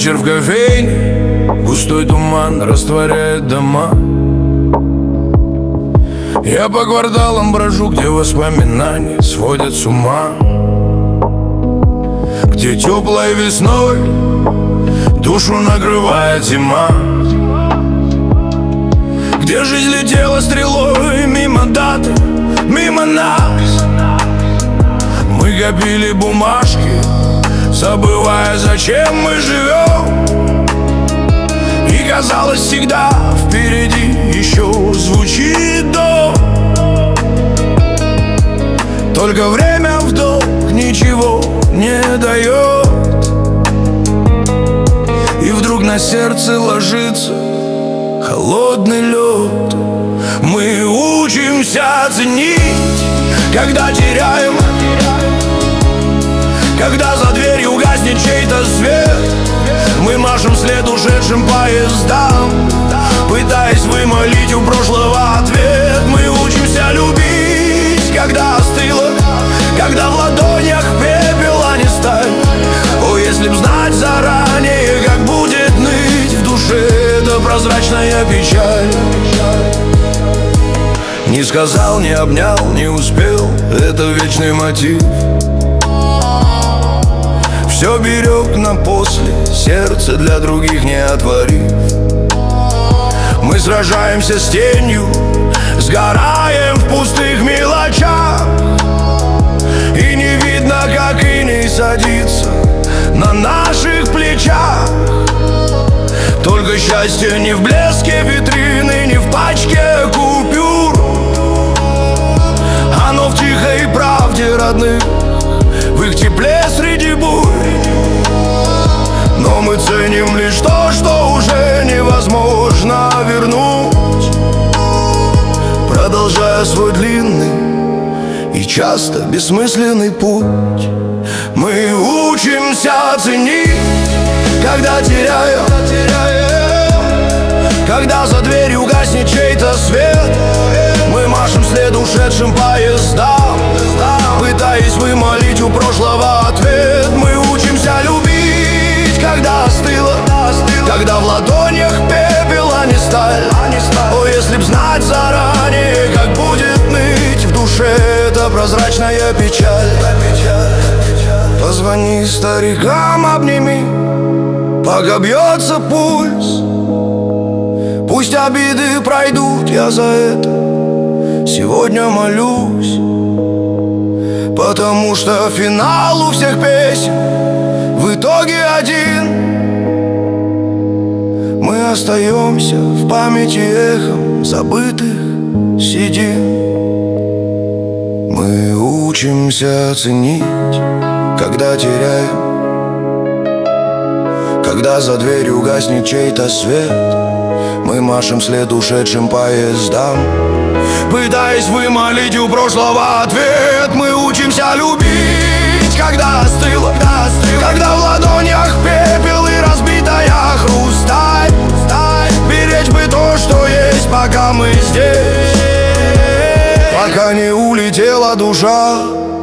вечер в кофейне, густой туман растворяет дома. Я по кварталам брожу, где воспоминания сводят с ума, где теплой весной душу накрывает зима, где жизнь летела стрелой мимо даты, мимо нас. Мы копили бумажки, забывая, зачем мы живем. И казалось, всегда впереди еще звучит дом. Только время в долг ничего не дает. И вдруг на сердце ложится холодный лед. Мы учимся ценить, когда теряем, когда за дверью гаснет чей-то свет. Мы машем вслед ушедшим поездам, пытаясь вымолить у прошлого ответ. Мы учимся любить, когда остыло, когда в ладонях пепела не сталь. О, если б знать заранее, как будет ныть в душе эта прозрачная печаль. Не сказал, не обнял, не успел, это вечный мотив. Все берег на после, сердце для других не отворив. Мы сражаемся с тенью, сгораем в пустых мелочах. И не видно, как иней садится на наших плечах. Только счастье не в блеске витрины, не в пачке купюр. Оно в тихой правде родных, в их тепле среди бурь. Но мы ценим лишь то, что уже невозможно вернуть, продолжая свой длинный и часто бессмысленный путь. Мы учимся ценить, когда теряем, когда за дверью гаснет чей-то свет. Мы машем вслед ушедшим поездам, пытаясь вымолить у прошлого ответ. Мы учимся любить, когда остыло, когда в ладонях пепела не сталь. О, если б знать заранее, как будет ныть в душе эта прозрачная печаль. Позвони старикам, обними, пока бьется пульс. Пусть обиды пройдут, я за это сегодня молюсь. Потому что финал у всех песен в итоге один. Мы остаемся в памяти эхом забытых седин. Мы учимся ценить, когда теряем, когда за дверью гаснет чей-то свет. Мы машем вслед ушедшим поездам, пытаясь вымолить у прошлого ответ. Мы учимся любить, когда остыло, когда в ладонях пепел и разбитая хрусталь. Беречь бы то, что есть, пока мы здесь, пока не улетела душа